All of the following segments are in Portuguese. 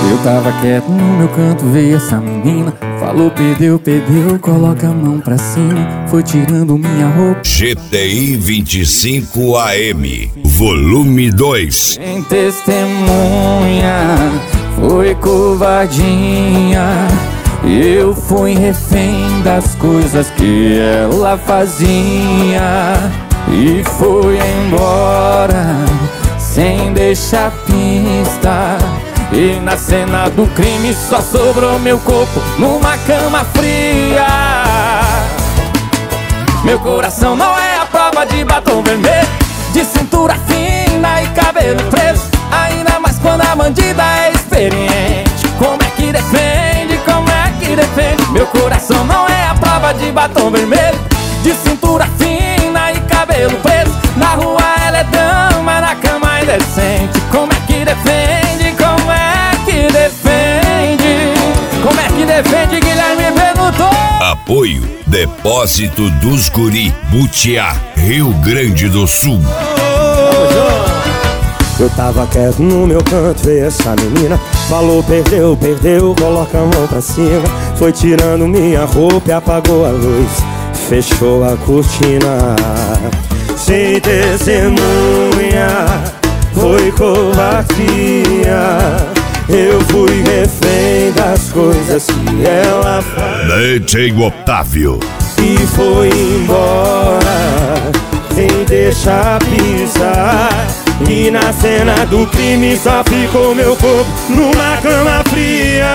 Eu tava quieto no meu canto, veio essa menina. Falou, perdeu, perdeu, coloca a mão pra cima. Foi tirando minha roupa. GTI 25 AM, volume 2. Em testemunha, foi covardia. Eu fui refém das coisas que ela fazia. E foi embora, sem deixar pista. E na cena do crime só sobrou meu corpo numa cama fria. Meu coração não é a prova de batom vermelho, de cintura fina e cabelo preso. Ainda mais quando a bandida é experiente. Como é que defende, como é que defende? Meu coração não é a prova de batom vermelho, de cintura fina e cabelo preso. Na rua ela é dama, na cama é indecente. Como é que defende, como é que defende? Como é que defende, Guilherme perguntou. Apoio Depósito dos Guri, Butiá, Rio Grande do Sul. Eu tava quieto no meu canto, veio essa menina. Falou, perdeu, perdeu, coloca a mão pra cima. Foi tirando minha roupa e apagou a luz, fechou a cortina. Sem testemunha, foi covardia. Eu fui refém das coisas que ela faz. DJ Otávio. E foi embora, sem deixar pisar. E na cena do crime só ficou meu corpo numa cama fria.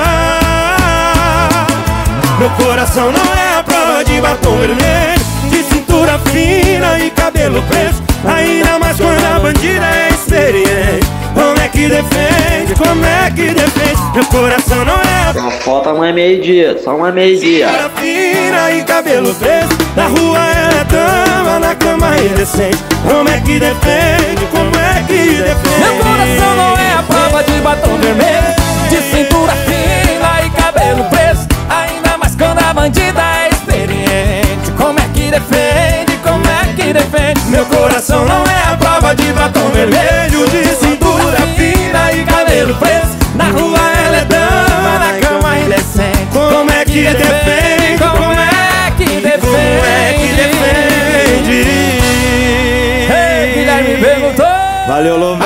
Meu coração não é a prova de batom vermelho, de cintura fina e cabelo preso. Ainda mais quando a bandida é experiente. Como é que defende, como é que defende? Meu coração não é. Só falta mais meio-dia, só mais meio-dia. Cintura fina e cabelo preso. Na rua ela é dama, na cama é indecente. Como é que defende, como é que defende? Meu coração não é a prova de batom vermelho, de cintura fina e cabelo preso. Ainda mais quando a bandida é experiente. Como é que defende, como é que defende? Meu coração não é a prova de batom vermelho, de cintura fina e cabelo preso. Na rua ela é dama, na cama é indecente. Como é que defende, como é que defende? como é que defende? Hey, Guilherme perguntou. Valeu, Lô.